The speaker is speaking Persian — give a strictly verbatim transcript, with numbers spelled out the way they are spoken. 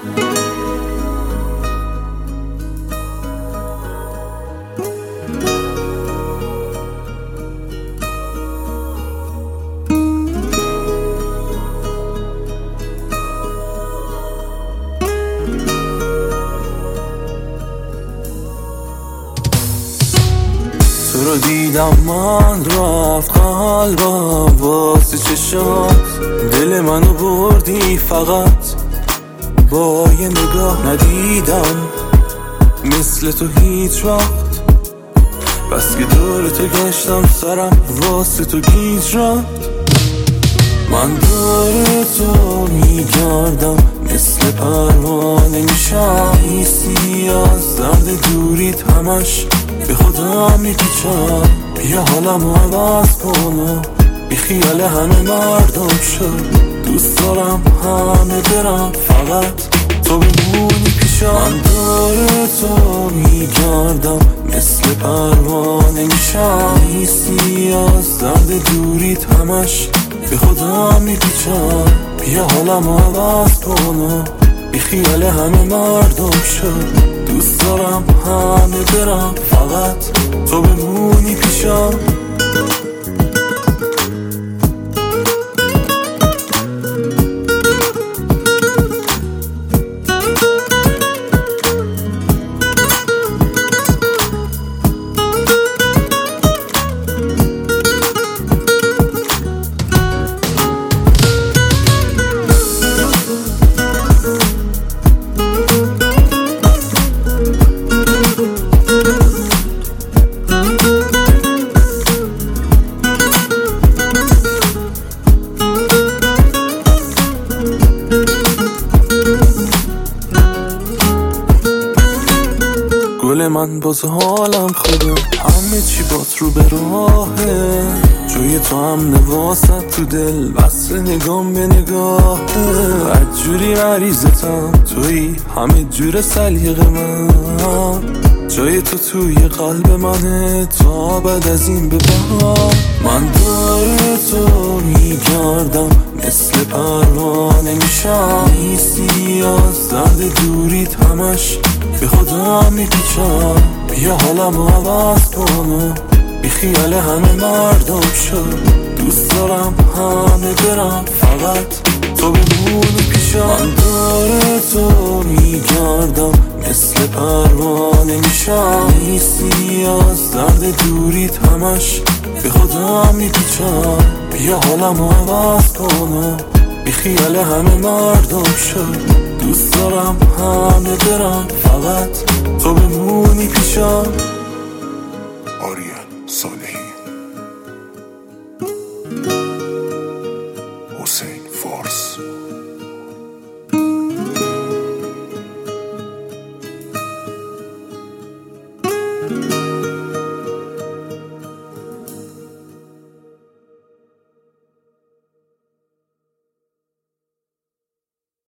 تو رو دیدم من رفت قلبم واسه چشات، دل منو بردی فقط با یه نگاه. ندیدم مثل تو هیچ وقت، بس که دور تو گشتم سرم واسه تو گیج رفت. من دور تو میگردم مثل پروانه میشم، ایسی از درد دوریت همش به خودم میپیچم. بیا حالمو عوض کنم، بی خیال همه مردم شد. دوست دارم همه برم فقط تو بمونی پیشم. من دور تو میگردم مثل پروانه میشم، ایسی از درد دوریت همش به خودم میپیچم. بیا حالمو عوض کنم، بی خیال همه مردم شد. دوست دارم همه برم فقط تو بمونی پیشم. گل من باز حالم خوبه، همه چی بات رو به راهه. جوی تو هم نواسط تو دل، بس نگام به نگاهه. هر جوری مریضتم توی همه جور سلیقه من، جای تو توی قلب منه تا بعد از این به بعد. من دور تو میگردم مثل پروانه میشم، ایسی از درد دوریت همش به خودم میپیچم. بیا حالمو عوض کنم، بی خیال همه مردم شد. دوست دارم همه برم فقط تو بمونی پیشم. من دور تو میگردم مثل پروانه میشم، ایسی از درد دوریت همش به خودم میپیچم. بیا حالمو عوض کنم، بی خیال همه مردم شد. دوست دارم همه برم فقط تو بمونی پیشم. آریان صالحی.